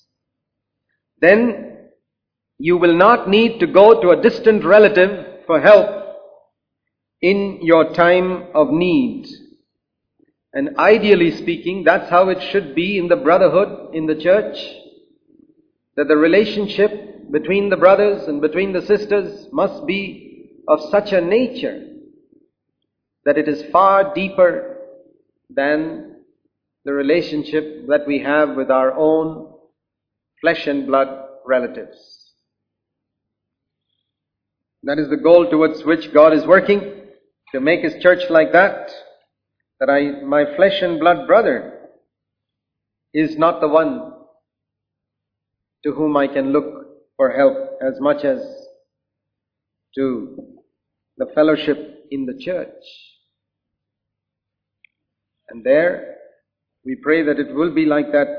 [SPEAKER 1] Then you will not need to go to a distant relative for help in your time of need. And ideally speaking, that's how it should be in the brotherhood, in the church, that the relationship between the brothers and between the sisters must be of such a nature that it is far deeper than the relationship that we have with our own flesh and blood relatives. That is the goal towards which God is working, to make His church like that, that my flesh and blood brother is not the one to whom I can look for help as much as to the fellowship in the church. And there, we pray that it will be like that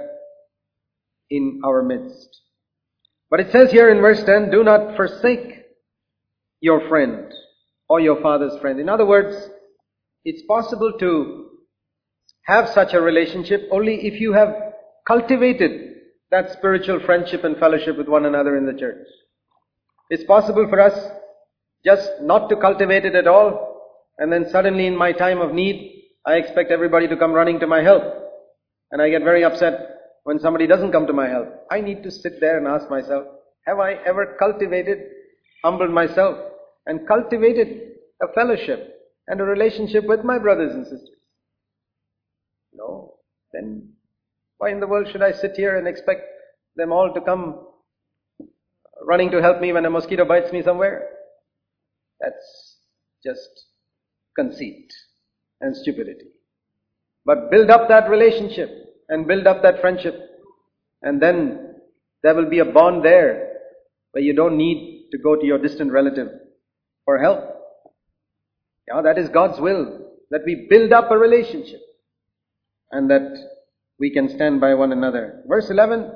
[SPEAKER 1] in our midst. But it says here in verse 10, do not forsake your friend or your father's friend. In other words, it's possible to have such a relationship only if you have cultivated that spiritual friendship and fellowship with one another in the church. It's possible for us just not to cultivate it at all, and then suddenly in my time of need, I expect everybody to come running to my help. And I get very upset when somebody doesn't come to my help. I need to sit there and ask myself, have I ever humbled myself, and cultivated a fellowship and a relationship with my brothers and sisters? No. Then why in the world should I sit here and expect them all to come running to help me when a mosquito bites me somewhere? That's just conceit and stupidity. But build up that relationship and build up that friendship, and then there will be a bond there where you don't need to go to your distant relative for help. Yeah, that is God's will, that we build up a relationship and that we can stand by one another. Verse 11,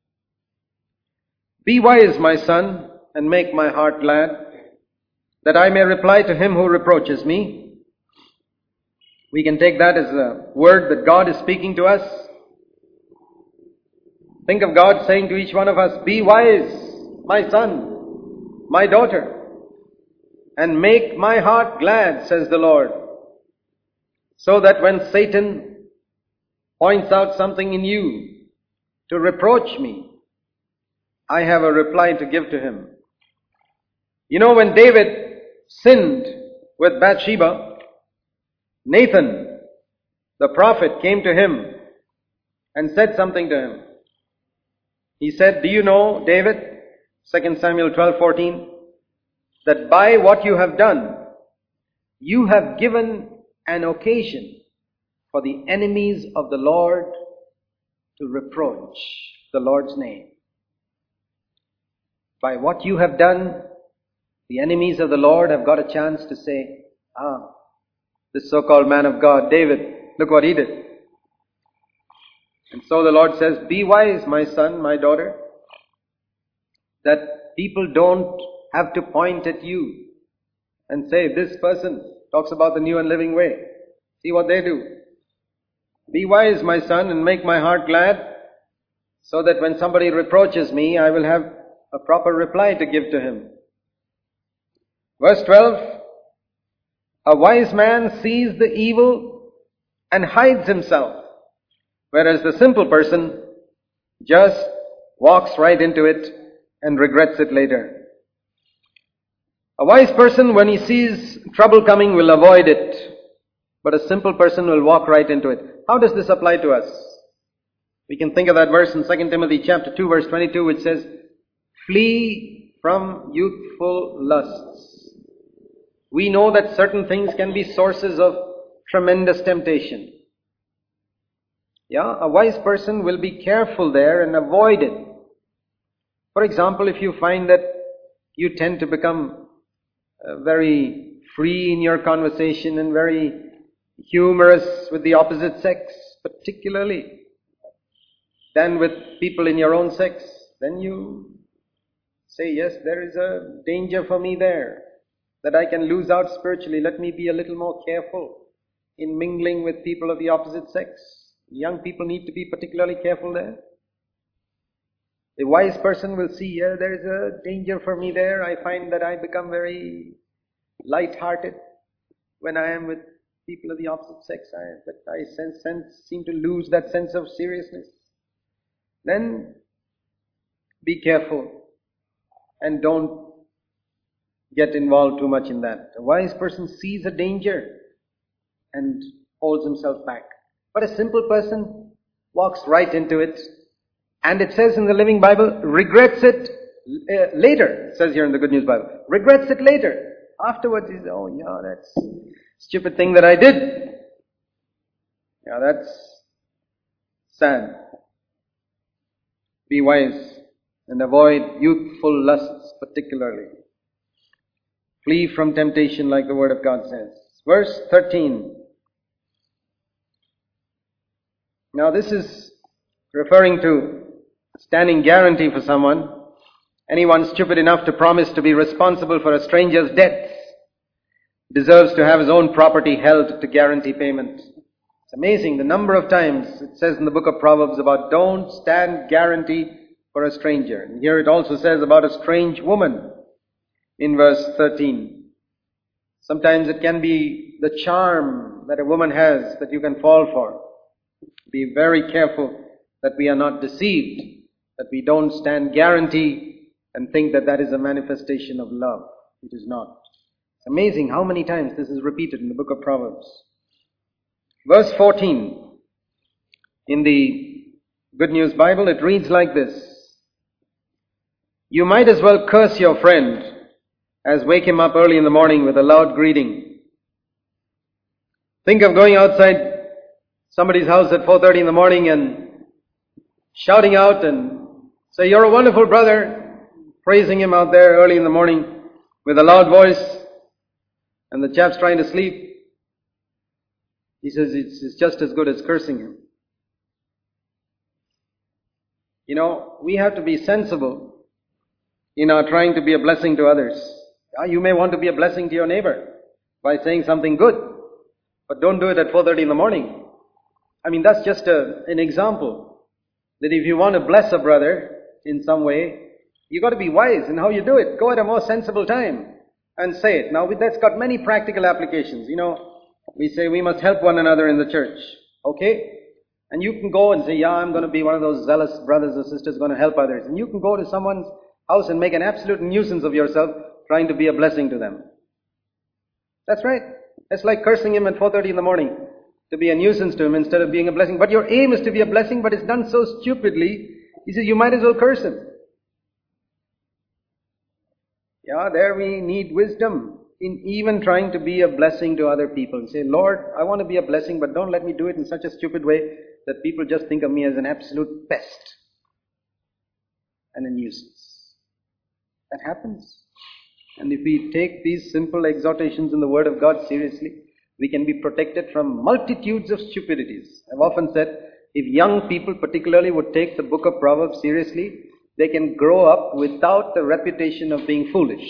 [SPEAKER 1] be wise, my son, and make my heart glad, that I may reply to him who reproaches me. We can take that as a word that God is speaking to us. Think of God saying to each one of us, be wise, my son, my daughter, and make my heart glad, says the Lord, so that when Satan points out something in you to reproach me, I have a reply to give to him. You know, when David sinned with Bathsheba, Nathan, the prophet, came to him and said something to him. He said, do you know, David, 2 Samuel 12:14, that by what you have done, you have given an occasion for the enemies of the Lord to reproach the Lord's name. By what you have done, the enemies of the Lord have got a chance to say, this so-called man of God, David, look what he did. And so the Lord says, be wise, my son, my daughter, that people don't have to point at you and say, this person talks about the new and living way. See what they do. Be wise, my son, and make my heart glad, so that when somebody reproaches me, I will have a proper reply to give to him. Verse 12, a wise man sees the evil and hides himself, whereas the simple person just walks right into it and regrets it later. A wise person, when he sees trouble coming, will avoid it, but a simple person will walk right into it. How does this apply to us? We can think of that verse in 2 Timothy chapter 2 verse 22, which says, flee from youthful lusts. We know that certain things can be sources of tremendous temptation. Yeah, a wise person will be careful there and avoid it. For example, if you find that you tend to become very free in your conversation and very humorous with the opposite sex, particularly than with people in your own sex, then you say, yes, there is a danger for me there, that I can lose out spiritually. Let me be a little more careful in mingling with people of the opposite sex. Young people need to be particularly careful there. A wise person will see, yeah, there is a danger for me there. I find that I become very light-hearted when I am with people of the opposite sex. I seem to lose that sense of seriousness. Then be careful and don't get involved too much in that. A wise person sees a danger and holds himself back. But a simple person walks right into it. And it says in the Living Bible, regrets it later. It says here in the Good News Bible, regrets it later. Afterwards he says, oh yeah, that's a stupid thing that I did. Yeah, that's sad. Be wise and avoid youthful lusts particularly. Flee from temptation like the Word of God says. Verse 13. Now this is referring to standing guarantee for someone. Anyone stupid enough to promise to be responsible for a stranger's death deserves to have his own property held to guarantee payment. It's amazing the number of times it says in the book of Proverbs about don't stand guarantee for a stranger. And here it also says about a strange woman in verse 13. Sometimes it can be the charm that a woman has that you can fall for. Be very careful that we are not deceived, that we don't stand guarantee and think that that is a manifestation of love. It is not. It's amazing how many times this is repeated in the book of Proverbs. Verse 14. In the Good News Bible, it reads like this. You might as well curse your friend as wake him up early in the morning with a loud greeting. Think of going outside somebody's house at 4:30 in the morning and shouting out and say, you're a wonderful brother, praising him out there early in the morning with a loud voice, and the chap's trying to sleep. He says it's just as good as cursing him. You know, we have to be sensible in our trying to be a blessing to others. You may want to be a blessing to your neighbor by saying something good, but don't do it at 4:30 in the morning. I mean, that's just an example that if you want to bless a brother in some way, you got to be wise in how you do it. Go at a more sensible time and say it. Now, that's got many practical applications. You know, we say we must help one another in the church. Okay? And you can go and say, yeah, I'm going to be one of those zealous brothers or sisters going to help others. And you can go to someone's house and make an absolute nuisance of yourself trying to be a blessing to them. That's right. It's like cursing him at 4:30 in the morning to be a nuisance to him instead of being a blessing. But your aim is to be a blessing, but it's done so stupidly. He says, you might as well curse him. Yeah, there we need wisdom in even trying to be a blessing to other people. Say, Lord, I want to be a blessing, but don't let me do it in such a stupid way that people just think of me as an absolute pest and a nuisance. That happens. And if we take these simple exhortations in the Word of God seriously, we can be protected from multitudes of stupidities. I've often said, if young people particularly would take the book of Proverbs seriously, they can grow up without the reputation of being foolish.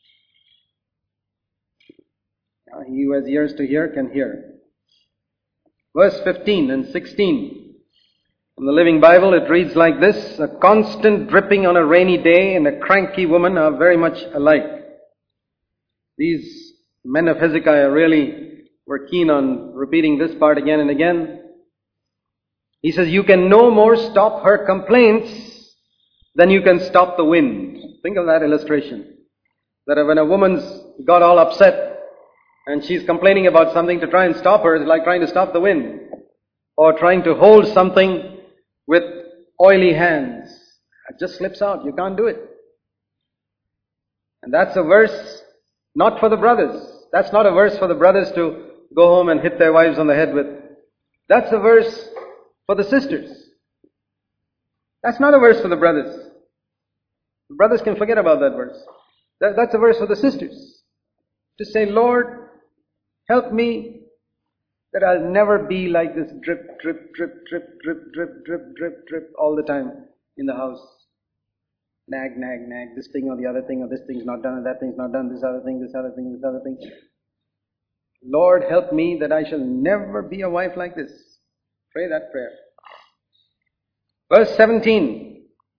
[SPEAKER 1] Now, he who has ears to hear can hear. Verse 15 and 16. In the Living Bible it reads like this. A constant dripping on a rainy day and a cranky woman are very much alike. These men of Hezekiah really were keen on repeating this part again and again. He says, you can no more stop her complaints than you can stop the wind. Think of that illustration. That when a woman's got all upset and she's complaining about something, to try and stop her is like trying to stop the wind. Or trying to hold something with oily hands. It just slips out. You can't do it. And that's a verse not for the brothers. That's not a verse for the brothers to go home and hit their wives on the head with. That's a verse for the sisters. That's not a verse for the brothers. The brothers can forget about that verse. That's a verse for the sisters. To say, Lord, help me that I'll never be like this drip, drip, drip, drip, drip, drip, drip, drip, drip all the time in the house. Nag, nag, nag, this thing or the other thing, or this thing's not done, or that thing's not done, this other thing, this other thing, this other thing. Lord, help me that I shall never be a wife like this. Pray that prayer. Verse 17.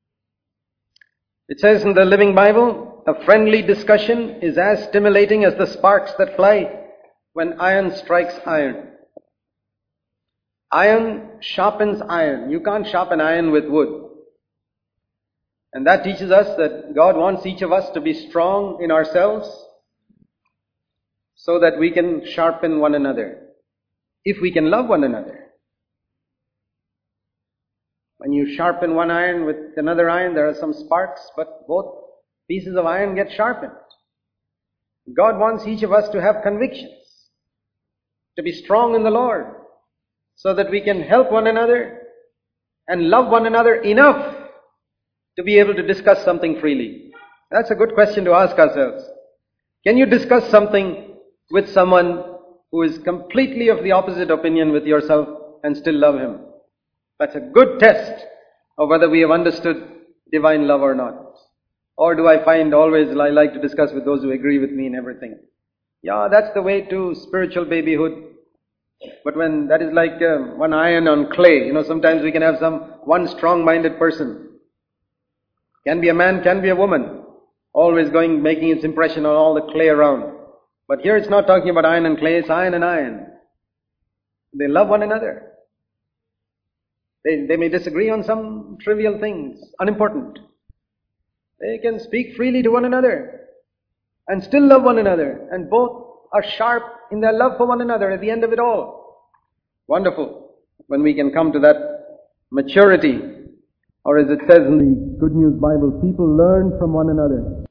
[SPEAKER 1] It says in the Living Bible, a friendly discussion is as stimulating as the sparks that fly when iron strikes iron. Iron sharpens iron. You can't sharpen iron with wood. And that teaches us that God wants each of us to be strong in ourselves so that we can sharpen one another. If we can love one another. When you sharpen one iron with another iron, there are some sparks, but both pieces of iron get sharpened. God wants each of us to have convictions, to be strong in the Lord, so that we can help one another and love one another enough to be able to discuss something freely. That's a good question to ask ourselves. Can you discuss something with someone who is completely of the opposite opinion with yourself and still love him? That's a good test of whether we have understood divine love or not. Or do I find always I like to discuss with those who agree with me in everything? Yeah, that's the way to spiritual babyhood. But when that is like one iron on clay, sometimes we can have one strong-minded person. Can be a man, can be a woman. Always making its impression on all the clay around. But here it's not talking about iron and clay, it's iron and iron. They love one another. They may disagree on some trivial things, unimportant. They can speak freely to one another and still love one another. And both are sharp in their love for one another at the end of it all. Wonderful when we can come to that maturity. Or as it says in the Good News Bible, people learn from one another.